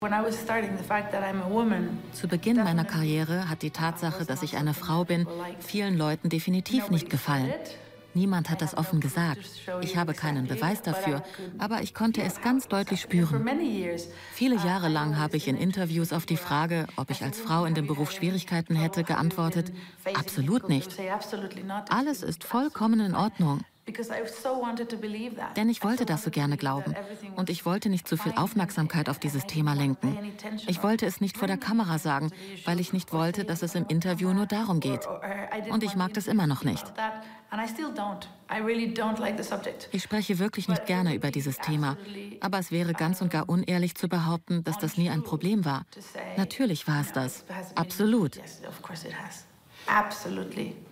Zu Beginn meiner Karriere hat die Tatsache, dass ich eine Frau bin, vielen Leuten definitiv nicht gefallen. Niemand hat das offen gesagt. Ich habe keinen Beweis dafür, aber ich konnte es ganz deutlich spüren. Viele Jahre lang habe ich in Interviews auf die Frage, ob ich als Frau in dem Beruf Schwierigkeiten hätte, geantwortet: absolut nicht. Alles ist vollkommen in Ordnung. Denn ich wollte das so gerne glauben. Und ich wollte nicht zu viel Aufmerksamkeit auf dieses Thema lenken. Ich wollte es nicht vor der Kamera sagen, weil ich nicht wollte, dass es im Interview nur darum geht. Und ich mag das immer noch nicht. Ich spreche wirklich nicht gerne über dieses Thema. Aber es wäre ganz und gar unehrlich zu behaupten, dass das nie ein Problem war. Natürlich war es das. Absolut. Absolutely.